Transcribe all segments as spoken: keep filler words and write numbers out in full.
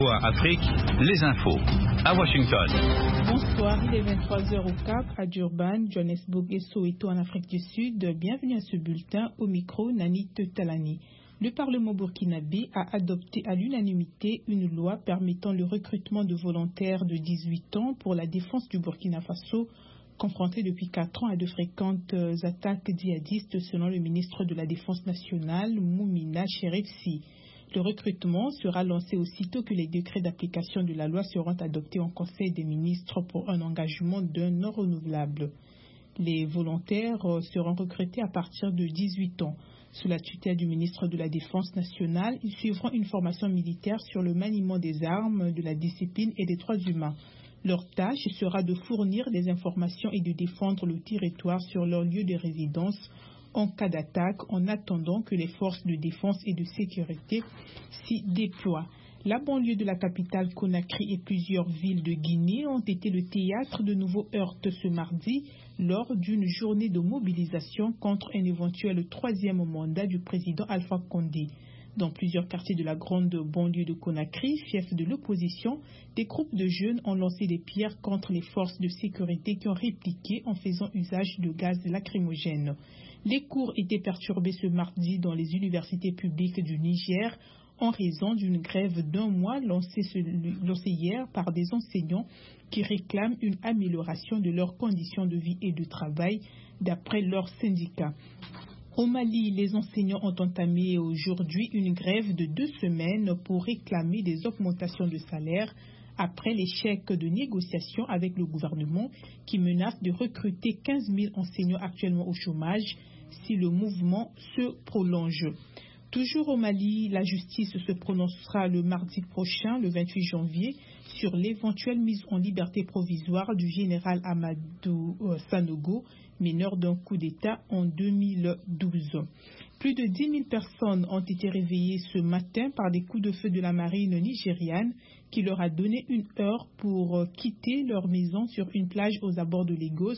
Afrique, les infos, à Washington. Bonsoir, il est vingt-trois heures au Cap, à Durban, Johannesburg et Soweto en Afrique du Sud. Bienvenue à ce bulletin, au micro Nanit Talani. Le Parlement burkinabé a adopté à l'unanimité une loi permettant le recrutement de volontaires de dix-huit ans pour la défense du Burkina Faso, confronté depuis quatre ans à de fréquentes attaques djihadistes selon le ministre de la Défense nationale, Moumina Cherifsi. Le recrutement sera lancé aussitôt que les décrets d'application de la loi seront adoptés en Conseil des ministres pour un engagement d'un an renouvelable. Les volontaires seront recrutés à partir de dix-huit ans. Sous la tutelle du ministre de la Défense nationale, ils suivront une formation militaire sur le maniement des armes, de la discipline et des droits humains. Leur tâche sera de fournir des informations et de défendre le territoire sur leur lieu de résidence en cas d'attaque, en attendant que les forces de défense et de sécurité s'y déploient. La banlieue de la capitale Conakry et plusieurs villes de Guinée ont été le théâtre de nouveaux heurts ce mardi lors d'une journée de mobilisation contre un éventuel troisième mandat du président Alpha Condé. Dans plusieurs quartiers de la grande banlieue de Conakry, fief de l'opposition, des groupes de jeunes ont lancé des pierres contre les forces de sécurité qui ont répliqué en faisant usage de gaz lacrymogène. Les cours étaient perturbés ce mardi dans les universités publiques du Niger en raison d'une grève d'un mois lancée, lancée hier par des enseignants qui réclament une amélioration de leurs conditions de vie et de travail d'après leurs syndicats. Au Mali, les enseignants ont entamé aujourd'hui une grève de deux semaines pour réclamer des augmentations de salaire après l'échec de négociations avec le gouvernement qui menace de recruter quinze mille enseignants actuellement au chômage si le mouvement se prolonge. Toujours au Mali, la justice se prononcera le mardi prochain, le vingt-huit janvier, sur l'éventuelle mise en liberté provisoire du général Amadou Sanogo, mineur d'un coup d'État en deux mille douze. Plus de dix mille personnes ont été réveillées ce matin par des coups de feu de la marine nigériane qui leur a donné une heure pour quitter leur maison sur une plage aux abords de Lagos,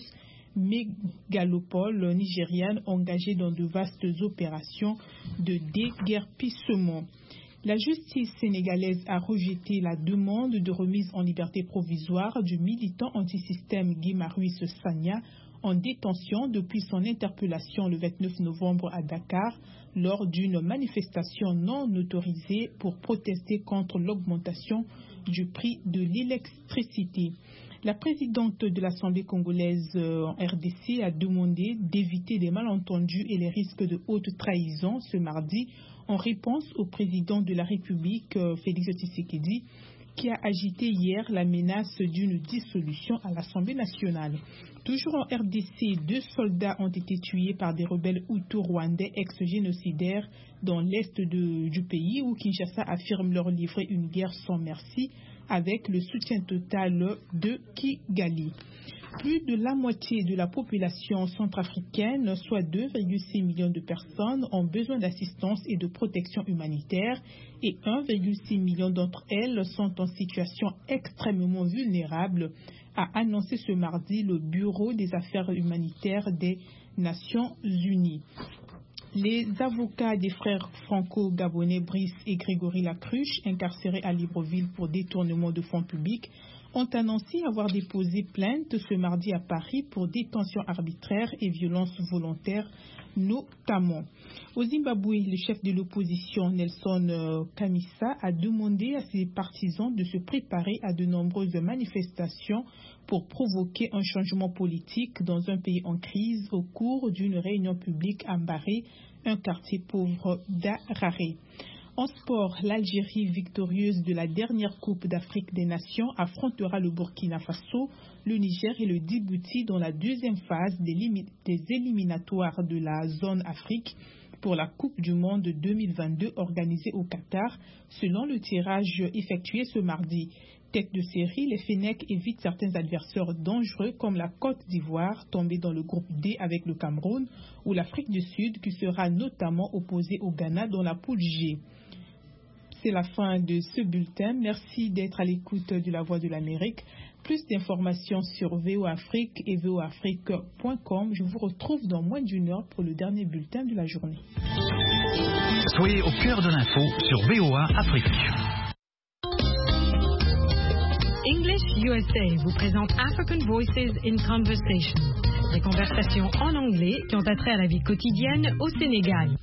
mégalopole nigériane engagée dans de vastes opérations de déguerpissement. La justice sénégalaise a rejeté la demande de remise en liberté provisoire du militant antisystème Guy Marius Sagna en détention depuis son interpellation le vingt-neuf novembre à Dakar lors d'une manifestation non autorisée pour protester contre l'augmentation du prix de l'électricité. La présidente de l'Assemblée congolaise en R D C a demandé d'éviter les malentendus et les risques de haute trahison ce mardi en réponse au président de la République, Félix Tshisekedi, qui a agité hier la menace d'une dissolution à l'Assemblée nationale. Toujours en R D C, deux soldats ont été tués par des rebelles hutus rwandais ex-génocidaires dans l'est de, du pays où Kinshasa affirme leur livrer une guerre sans merci avec le soutien total de Kigali. Plus de la moitié de la population centrafricaine, soit deux virgule six millions de personnes, ont besoin d'assistance et de protection humanitaire et un virgule six million d'entre elles sont en situation extrêmement vulnérable, a annoncé ce mardi le Bureau des affaires humanitaires des Nations Unies. Les avocats des frères franco-gabonais Brice et Grégory Lacruche, incarcérés à Libreville pour détournement de fonds publics, ont annoncé avoir déposé plainte ce mardi à Paris pour détention arbitraire et violence volontaire notamment. Au Zimbabwe, le chef de l'opposition Nelson Chamisa a demandé à ses partisans de se préparer à de nombreuses manifestations pour provoquer un changement politique dans un pays en crise au cours d'une réunion publique à Mbaré, un quartier pauvre d'Harare. En sport, l'Algérie, victorieuse de la dernière Coupe d'Afrique des Nations, affrontera le Burkina Faso, le Niger et le Djibouti dans la deuxième phase des, des éliminatoires de la zone Afrique pour la Coupe du Monde deux mille vingt-deux organisée au Qatar, selon le tirage effectué ce mardi. Tête de série, les Fennecs évitent certains adversaires dangereux comme la Côte d'Ivoire, tombée dans le groupe D avec le Cameroun, ou l'Afrique du Sud, qui sera notamment opposée au Ghana dans la poule G. C'est la fin de ce bulletin. Merci d'être à l'écoute de La Voix de l'Amérique. Plus d'informations sur V O Afrique et v o afrique point com. Je vous retrouve dans moins d'une heure pour le dernier bulletin de la journée. Soyez au cœur de l'info sur V O A Afrique. English U S A vous présente African Voices in Conversation, des conversations en anglais qui ont attrait à la vie quotidienne au Sénégal.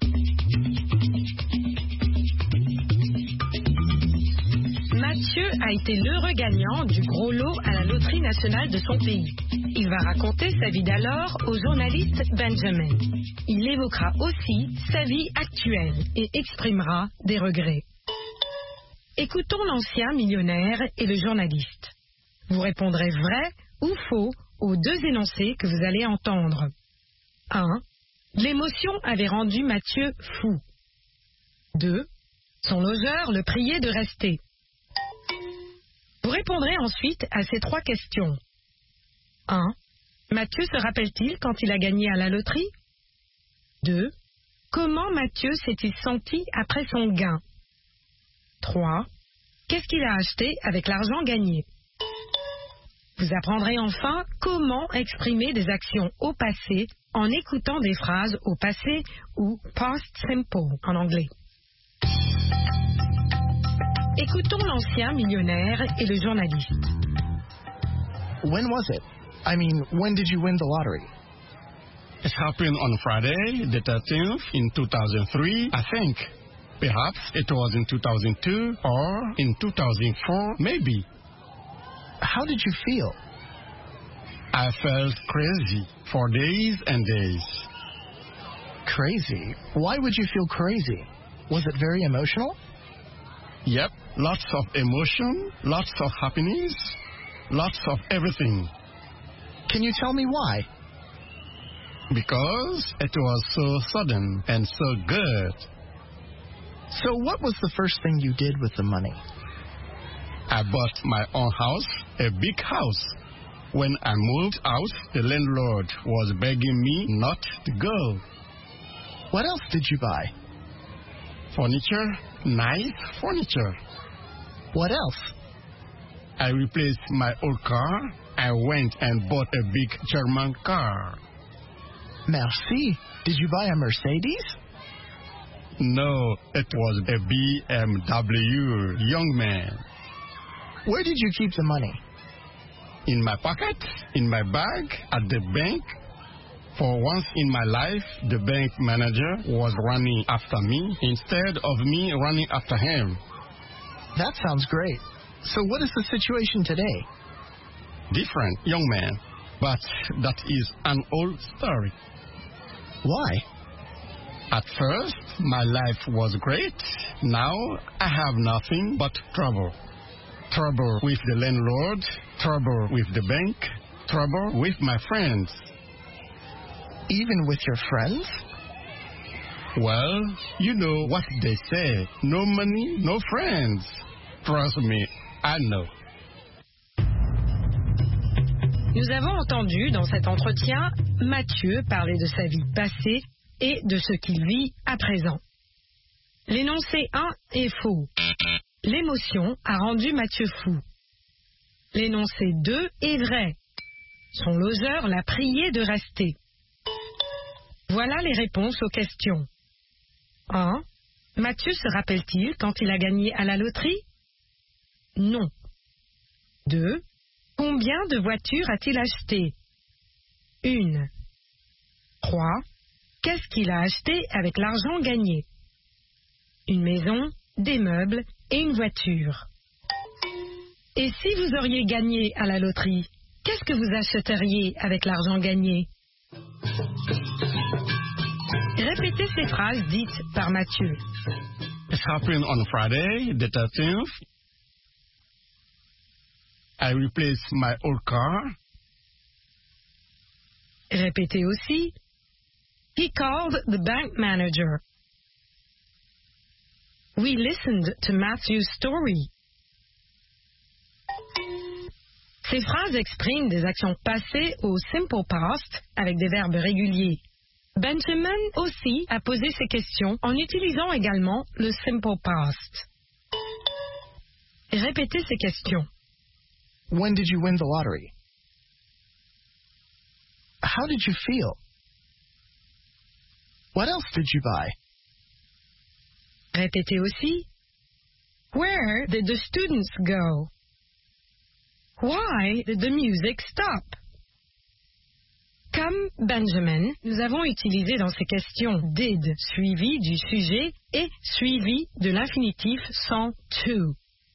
Mathieu a été l'heureux gagnant du gros lot à la loterie nationale de son pays. Il va raconter sa vie d'alors au journaliste Benjamin. Il évoquera aussi sa vie actuelle et exprimera des regrets. Écoutons l'ancien millionnaire et le journaliste. Vous répondrez vrai ou faux aux deux énoncés que vous allez entendre. un. L'émotion avait rendu Mathieu fou. deux. Son logeur le priait de rester. Vous répondrez ensuite à ces trois questions. un. Mathieu se rappelle-t-il quand il a gagné à la loterie? deux. Comment Mathieu s'est-il senti après son gain? trois. Qu'est-ce qu'il a acheté avec l'argent gagné? Vous apprendrez enfin comment exprimer des actions au passé en écoutant des phrases au passé ou past simple en anglais. Écoutons l'ancien millionnaire et le journaliste. When was it? I mean, when did you win the lottery? It happened on Friday, the thirteenth, in two thousand three, I think. Perhaps it was in two thousand two or in two thousand four, maybe. How did you feel? I felt crazy for days and days. Crazy? Why would you feel crazy? Was it very emotional? Yep, lots of emotion, lots of happiness, lots of everything. Can you tell me why? Because it was so sudden and so good. So what was the first thing you did with the money? I bought my own house, a big house. When I moved out, the landlord was begging me not to go. What else did you buy? Furniture, nice furniture. What else? I replaced my old car. I went and bought a big German car. Merci. Did you buy a Mercedes? No, it was a B M W, young man. Where did you keep the money? In my pocket, in my bag, at the bank. For once in my life, the bank manager was running after me instead of me running after him. That sounds great. So what is the situation today? Different, young man. But that is an old story. Why? At first, my life was great. Now, I have nothing but trouble. Trouble with the landlord, trouble with the bank, trouble with my friends. Even with your friends? Well, you know what they say. No money, no friends. Trust me, I know. Nous avons entendu dans cet entretien Mathieu parler de sa vie passée et de ce qu'il vit à présent. L'énoncé un est faux. L'émotion a rendu Mathieu fou. L'énoncé deux est vrai. Son logeur l'a prié de rester. Voilà les réponses aux questions. un. Mathieu se rappelle-t-il quand il a gagné à la loterie? Non. deux. Combien de voitures a-t-il acheté? Une. trois. Qu'est-ce qu'il a acheté avec l'argent gagné? Une maison, des meubles et une voiture. Et si vous auriez gagné à la loterie, qu'est-ce que vous achèteriez avec l'argent gagné? Répétez ces phrases dites par Mathieu. It happened on Friday, the thirteenth. I replaced my old car. Répétez aussi. He called the bank manager. We listened to Matthew's story. Ces phrases expriment des actions passées au simple past avec des verbes réguliers. Benjamin aussi a posé ces questions en utilisant également le simple past. Répétez ces questions. When did you win the lottery? How did you feel? What else did you buy? Répétez aussi. Where did the students go? Why did the music stop? Comme Benjamin, nous avons utilisé dans ces questions did suivi du sujet et suivi de l'infinitif sans to.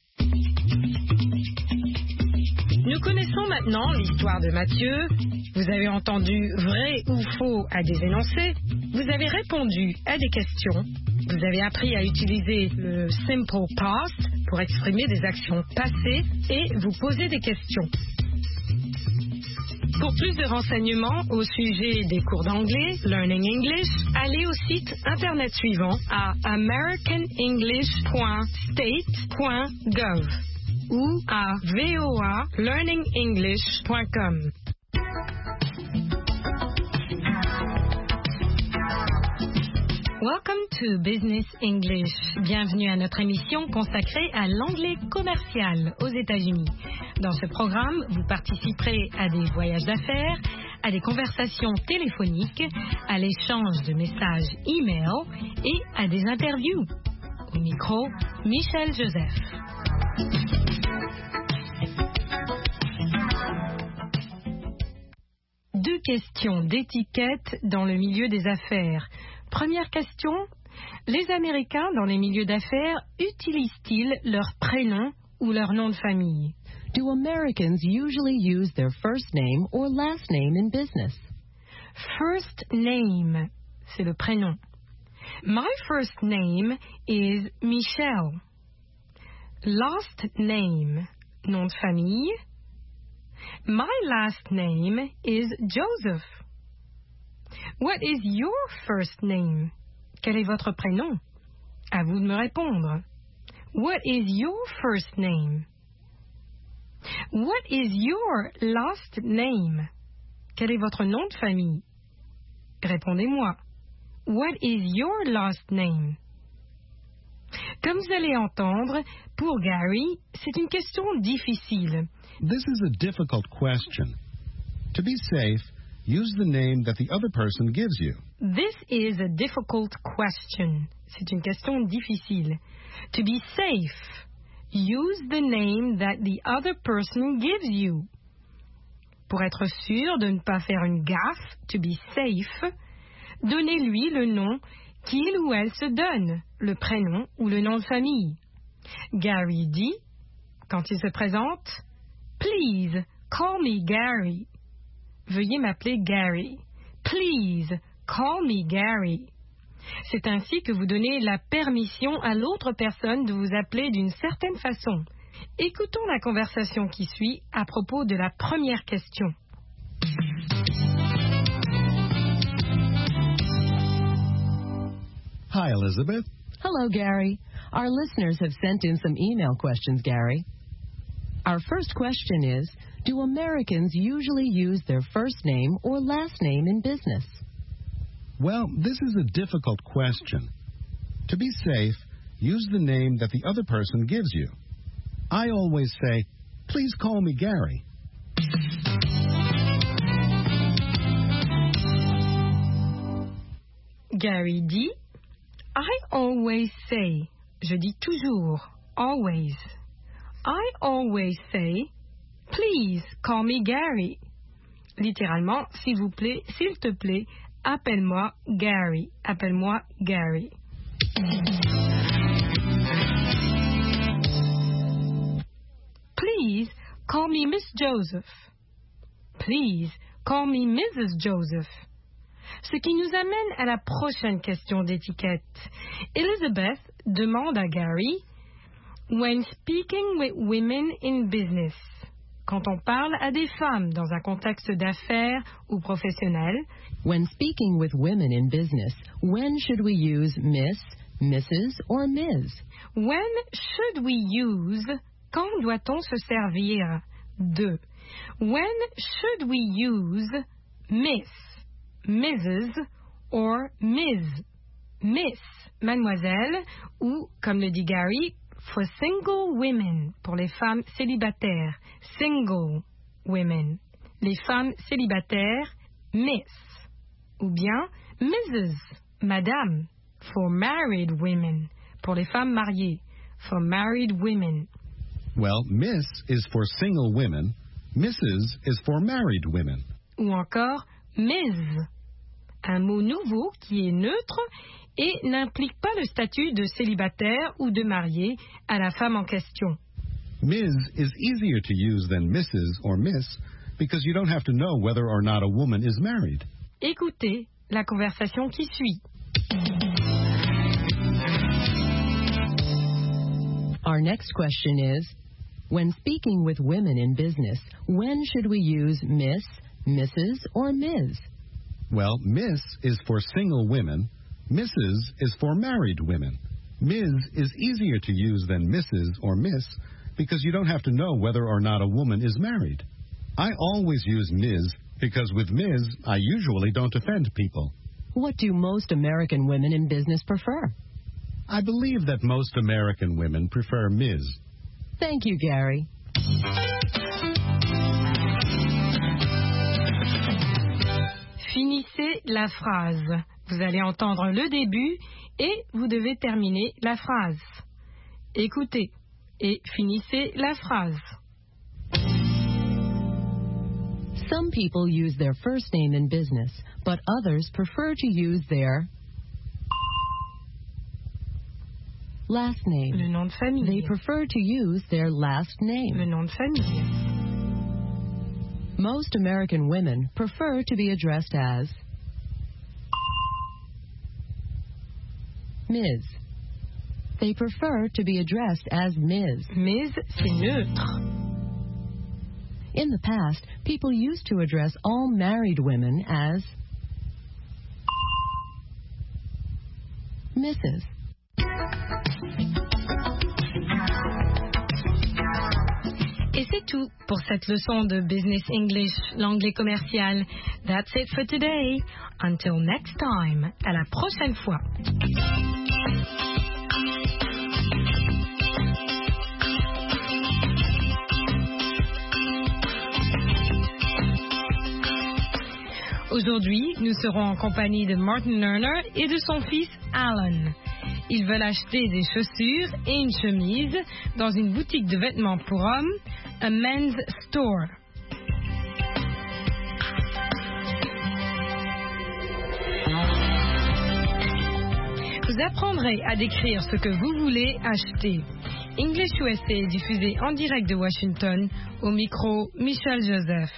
Nous connaissons maintenant l'histoire de Mathieu. Vous avez entendu vrai ou faux à des énoncés. Vous avez répondu à des questions. Vous avez appris à utiliser le simple past pour exprimer des actions passées et vous poser des questions. Pour plus de renseignements au sujet des cours d'anglais, Learning English, allez au site internet suivant à american english point state point gov ou à voa learning english point com. Welcome to Business English. Bienvenue à notre émission consacrée à l'anglais commercial aux États-Unis. Dans ce programme, vous participerez à des voyages d'affaires, à des conversations téléphoniques, à l'échange de messages e-mail et à des interviews. Au micro, Michel Joseph. Deux questions d'étiquette dans le milieu des affaires. Première question, les Américains dans les milieux d'affaires utilisent-ils leur prénom ou leur nom de famille? Do Americans usually use their first name or last name in business? First name, c'est le prénom. My first name is Michelle. Last name, nom de famille. My last name is Joseph. What is your first name? Quel est votre prénom? À vous de me répondre. What is your first name? What is your last name? Quel est votre nom de famille? Répondez-moi. What is your last name? Comme vous allez entendre, pour Gary, c'est une question difficile. This is a difficult question. To be safe, use the name that the other person gives you. This is a difficult question. C'est une question difficile. To be safe, use the name that the other person gives you. Pour être sûr de ne pas faire une gaffe, to be safe, donnez-lui le nom qu'il ou elle se donne, le prénom ou le nom de famille. Gary dit, quand il se présente, Please, call me Gary. Veuillez m'appeler Gary. Please, call me Gary. C'est ainsi que vous donnez la permission à l'autre personne de vous appeler d'une certaine façon. Écoutons la conversation qui suit à propos de la première question. Hi, Elizabeth. Hello, Gary. Our listeners have sent in some email questions, Gary. Our first question is, do Americans usually use their first name or last name in business? Well, this is a difficult question. To be safe, use the name that the other person gives you. I always say, please call me Gary. Gary dit, I always say, je dis toujours, always. I always say, please call me Gary. Littéralement, s'il vous plaît, s'il te plaît, appelle-moi Gary. Appelle-moi Gary. Please call me Miss Joseph. Please call me Missus Joseph. Ce qui nous amène à la prochaine question d'étiquette. Elizabeth demande à Gary, when speaking with women in business, quand on parle à des femmes dans un contexte d'affaires ou professionnel, when speaking with women in business, when should we use Miss, Missus or Miz? When should we use, quand doit-on se servir de? When should we use Miss, Missus or Miz? Miss, mademoiselle, ou, comme le dit Gary, for single women, pour les femmes célibataires, single women. Les femmes célibataires, Miss. Ou bien Missus, madame, for married women, pour les femmes mariées, for married women. Well, Miss is for single women. Missus is for married women. Ou encore Ms, un mot nouveau qui est neutre et n'implique pas le statut de célibataire ou de marié à la femme en question. Miz is easier to use than Missus or Miss because you don't have to know whether or not a woman is married. Écoutez la conversation qui suit. Our next question is, when speaking with women in business, when should we use Miss, Missus, or Miz? Well, Miss is for single women. Missus is for married women. Miz is easier to use than Missus or Miss because you don't have to know whether or not a woman is married. I always use Miz because with Miz, I usually don't offend people. What do most American women in business prefer? I believe that most American women prefer Miz. Thank you, Gary. Finissez la phrase. Vous allez entendre le début et vous devez terminer la phrase. Écoutez et finissez la phrase. Some people use their first name in business, but others prefer to use their last name. Le nom de famille. They prefer to use their last name. Le nom de famille. Most American women prefer to be addressed as Miz. They prefer to be addressed as Miz. Miz, c'est neutre. In the past, people used to address all married women as Missus Et c'est tout pour cette leçon de Business English, l'anglais commercial. That's it for today. Until next time. À la prochaine fois. Aujourd'hui, nous serons en compagnie de Martin Lerner et de son fils Alan. Ils veulent acheter des chaussures et une chemise dans une boutique de vêtements pour hommes, a men's store. Vous apprendrez à décrire ce que vous voulez acheter. English U S A est diffusé en direct de Washington, au micro Michel Joseph.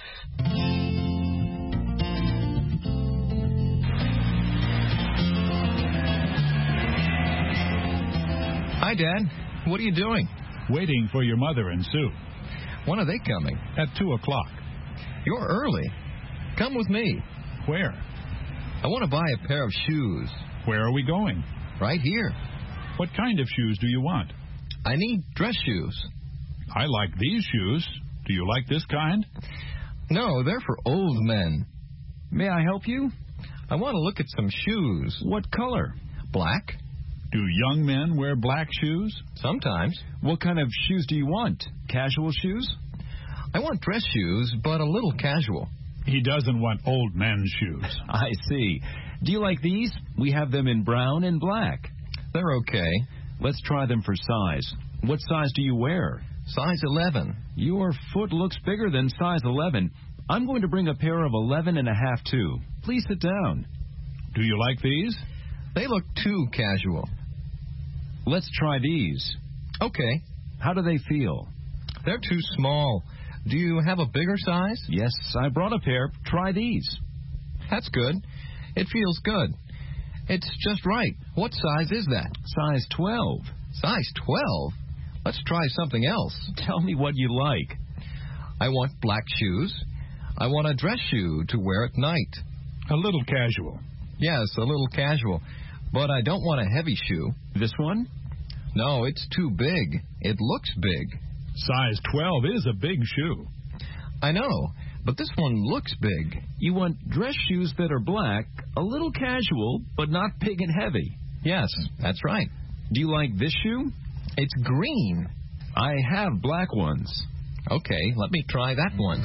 Hi, Dad. What are you doing? Waiting for your mother and Sue. When are they coming? At two o'clock. You're early. Come with me. Where? I want to buy a pair of shoes. Where are we going? Right here. What kind of shoes do you want? I need dress shoes. I like these shoes. Do you like this kind? No, they're for old men. May I help you? I want to look at some shoes. What color? Black. Do young men wear black shoes? Sometimes. What kind of shoes do you want? Casual shoes? I want dress shoes, but a little casual. He doesn't want old men's shoes. I see. Do you like these? We have them in brown and black. They're okay. Let's try them for size. What size do you wear? Size eleven. Your foot looks bigger than size eleven. I'm going to bring a pair of eleven and a half too. Please sit down. Do you like these? They look too casual. Let's try these. Okay. How do they feel? They're too small. Do you have a bigger size? Yes, I brought a pair. Try these. That's good. It feels good. It's just right. What size is that? Size twelve. Size twelve? Let's try something else. Tell me what you like. I want black shoes. I want a dress shoe to wear at night. A little casual. Yes, a little casual. But I don't want a heavy shoe. This one? No, it's too big. It looks big. Size twelve is a big shoe. I know, but this one looks big. You want dress shoes that are black, a little casual, but not big and heavy. Yes, that's right. Do you like this shoe? It's green. I have black ones. Okay, let me try that one.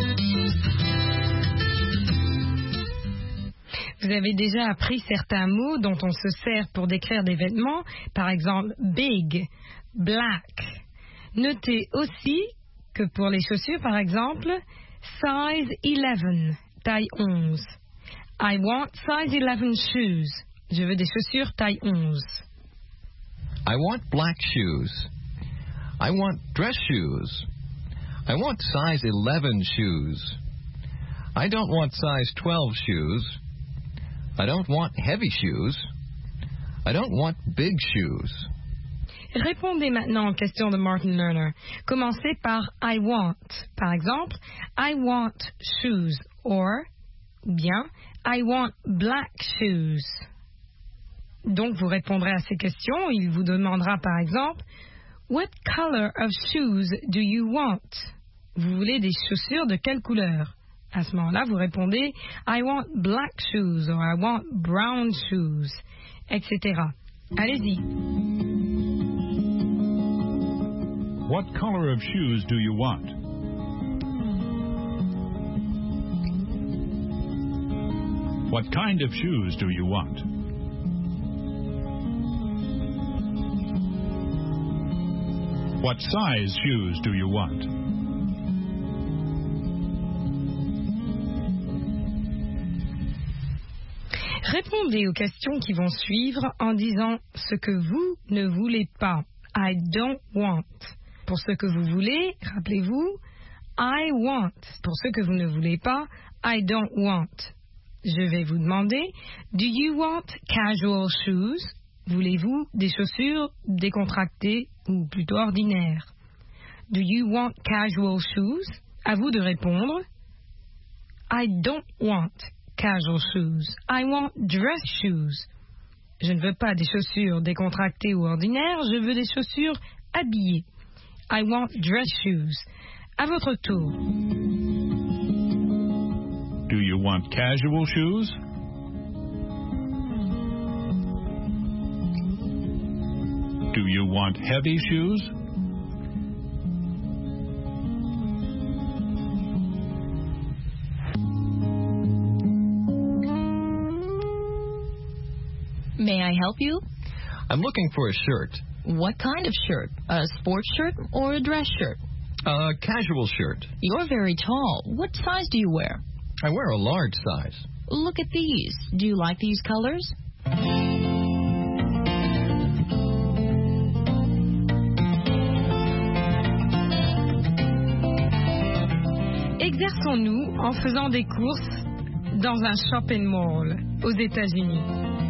Vous avez déjà appris certains mots dont on se sert pour décrire des vêtements, par exemple big, black. Notez aussi que pour les chaussures, par exemple, size eleven, taille onze. I want size eleven shoes. Je veux des chaussures taille onze. I want black shoes. I want dress shoes. I want size eleven shoes. I don't want size twelve shoes. I don't want heavy shoes. I don't want big shoes. Répondez maintenant aux questions de Martin Lerner. Commencez par I want. Par exemple, I want shoes or ou bien I want black shoes. Donc vous répondrez à ces questions. Il vous demandera par exemple What color of shoes do you want? Vous voulez des chaussures de quelle couleur? À ce moment-là, vous répondez I want black shoes or I want brown shoes, et cetera. Allez-y. What color of shoes do you want? What kind of shoes do you want? What size shoes do you want? Répondez aux questions qui vont suivre en disant ce que vous ne voulez pas. I don't want. Pour ce que vous voulez, rappelez-vous, I want. Pour ce que vous ne voulez pas, I don't want. Je vais vous demander, do you want casual shoes? Voulez-vous des chaussures décontractées ou plutôt ordinaires? Do you want casual shoes? À vous de répondre, I don't want casual shoes. I want dress shoes. Je ne veux pas des chaussures décontractées ou ordinaires, je veux des chaussures habillées. I want dress shoes. À votre tour. Do you want casual shoes? Do you want heavy shoes? May I help you? I'm looking for a shirt. What kind of shirt? A sports shirt or a dress shirt? A casual shirt. You're very tall. What size do you wear? I wear a large size. Look at these. Do you like these colors? Exerçons-nous en faisant des courses dans un shopping mall aux États-Unis.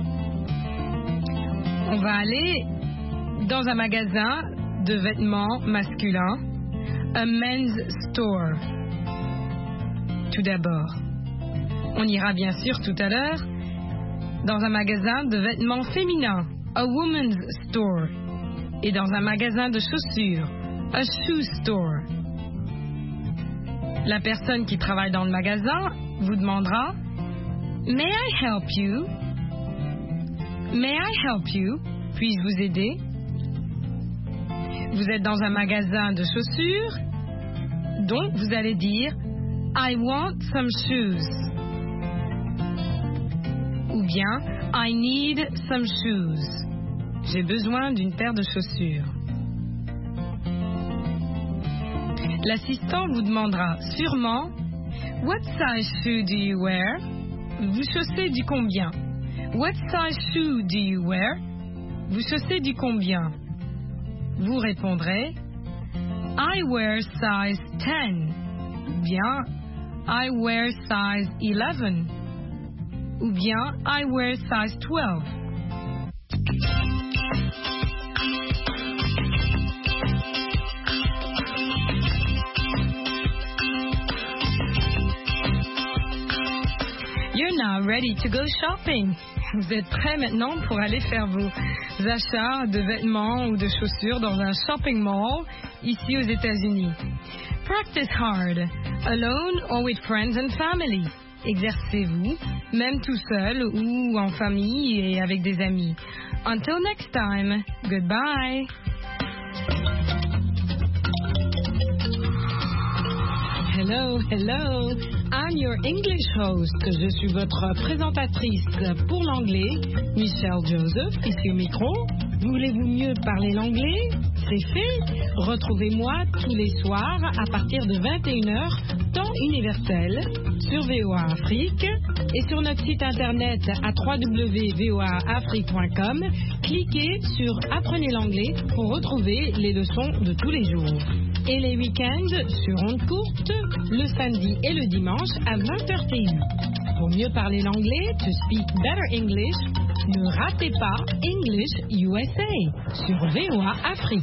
On va aller dans un magasin de vêtements masculins, un men's store. Tout d'abord, on ira bien sûr tout à l'heure dans un magasin de vêtements féminins, a woman's store, et dans un magasin de chaussures, a shoe store. La personne qui travaille dans le magasin vous demandera May I help you? May I help you? Puis-je vous aider? Vous êtes dans un magasin de chaussures, donc vous allez dire I want some shoes. Ou bien I need some shoes. J'ai besoin d'une paire de chaussures. L'assistant vous demandera sûrement What size shoe do you wear? Vous chaussez du combien? What size shoe do you wear? Vous chaussez du combien? Vous répondrez I wear size ten. Ou bien I wear size eleven. Ou bien I wear size twelve. You're now ready to go shopping. Vous êtes prêts maintenant pour aller faire vos achats de vêtements ou de chaussures dans un shopping mall ici aux États-Unis. Practice hard, alone or with friends and family. Exercez-vous, même tout seul ou en famille et avec des amis. Until next time, goodbye. Hello, hello. I'm your English host. Je suis votre présentatrice pour l'anglais, Michelle Joseph, ici au micro. Voulez-vous mieux parler l'anglais? c'est fait. Retrouvez-moi tous les soirs à partir de vingt et une heures, temps universel, sur V O A Afrique et sur notre site internet à w w w point v o a afrique point com. Cliquez sur Apprenez l'anglais pour retrouver les leçons de tous les jours. Et les week-ends sur ondes courtes, le samedi et le dimanche à vingt heures T U. Pour mieux parler l'anglais, to speak better English, ne ratez pas English U S A sur V O A Afrique.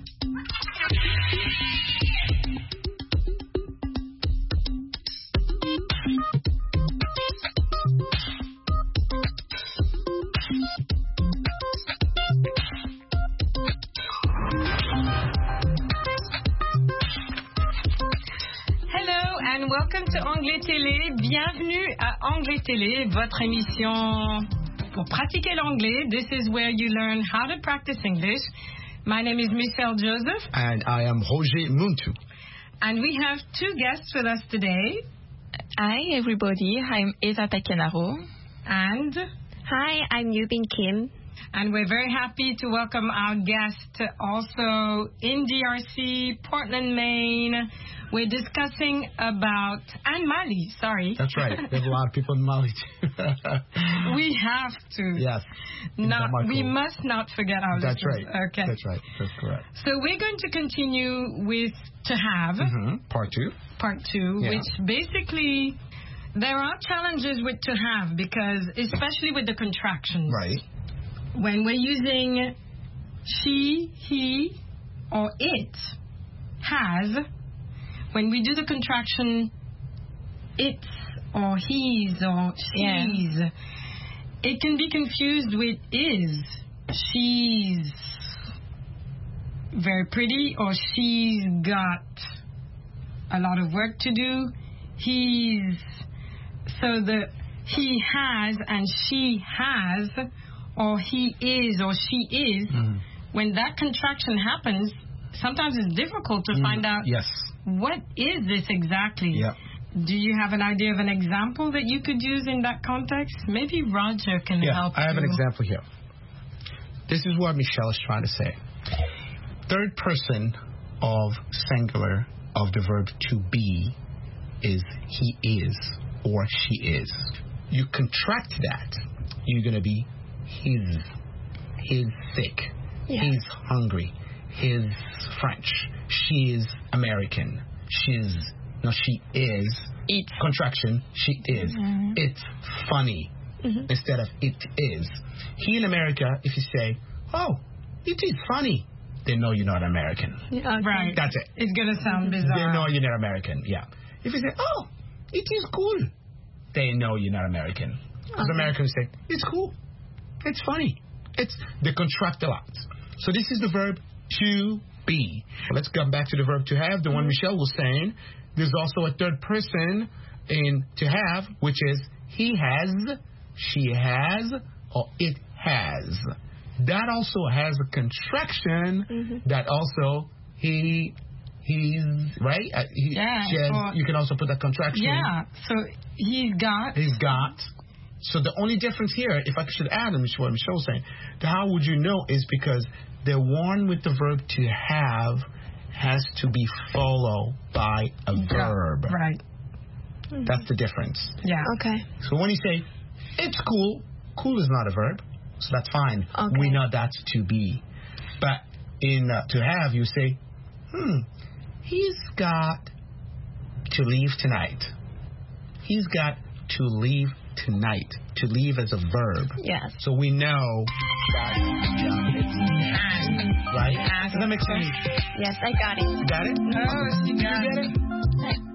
Welcome to Anglais Télé. Bienvenue à Anglais Télé, votre émission pour pratiquer l'anglais. This is where you learn how to practice English. My name is Michelle Joseph. And I am Roger Muntu. And we have two guests with us today. Hi, everybody. I'm Eva Pecanaro. And? Hi, I'm Yubin Kim. And we're very happy to welcome our guest also in D R C, Portland, Maine. We're discussing about, and Mali, sorry. That's right. There's a lot of people in Mali too. We have to. Yes. Not, we must not forget our That's listeners. right. Okay. That's right. That's correct. So we're going to continue with To Have. Mm-hmm. Part two. Part two, yeah. which basically, there are challenges with To Have because, especially with the contractions. Right. When we're using she, he, or it, has, when we do the contraction it's or he's or she's, yeah. It can be confused with is. She's very pretty or she's got a lot of work to do. He's, so the he has and she has or he is or she is, mm. when that contraction happens, sometimes it's difficult to mm. find out yes. what is this exactly. Yep. Do you have an idea of an example that you could use in that context? Maybe Roger can yeah, help I have you. an example here. This is what Michelle is trying to say. Third person of singular of the verb to be is he is or she is. You contract that, you're going to be his. He's sick. Yeah. He's hungry. He's French. She is American. She's, no, she is. It's. Contraction, she is. Mm-hmm. It's funny. Mm-hmm. Instead of it is. Here in America, if you say, oh, it is funny, they know you're not American. Yeah, right. That's it. It's going to sound bizarre. They know you're not American, yeah. If you say, oh, it is cool, they know you're not American. Because okay. Americans say, it's cool. It's funny. It's they contract a lot. So this is the verb to be. Let's come back to the verb to have, the one Michelle was saying. There's also a third person in to have, which is he has, she has, or it has. That also has a contraction mm-hmm. that also he, he's, right? Uh, he, yeah. Has, or, you can also put that contraction. Yeah. So he's got. He's got. So the only difference here, if I should add, and what Michelle was saying, how would you know is because the one with the verb to have has to be followed by a yeah, verb. Right. That's the difference. Yeah. Okay. So when you say, it's cool, cool is not a verb, so that's fine. Okay. We know that's to be. But in uh, to have, you say, hmm, he's got to leave tonight. He's got to leave tonight. To leave as a verb. Yes. So we know that it's right? Does that make sense? Yes, I got it. You got it? Oh, she got you it. it?